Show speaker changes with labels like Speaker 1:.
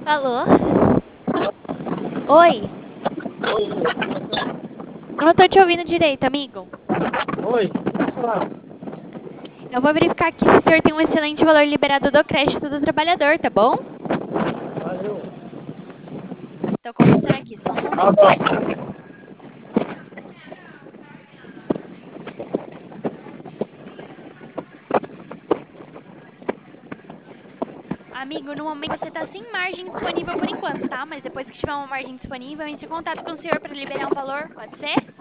Speaker 1: Alô? Oi? Eu não tô te ouvindo direito, amigo.
Speaker 2: Oi, pode falar.
Speaker 1: Eu vou verificar aqui se o senhor tem um excelente valor liberado do crédito do trabalhador, tá bom?
Speaker 2: Valeu.
Speaker 1: Tô consultando aqui, só um
Speaker 2: Tá
Speaker 1: momento.
Speaker 2: bom.
Speaker 1: Amigo, no momento você tá sem margem disponível por enquanto, tá? Mas depois que tiver uma margem disponível, entre em contato com o senhor pra liberar um valor, pode ser?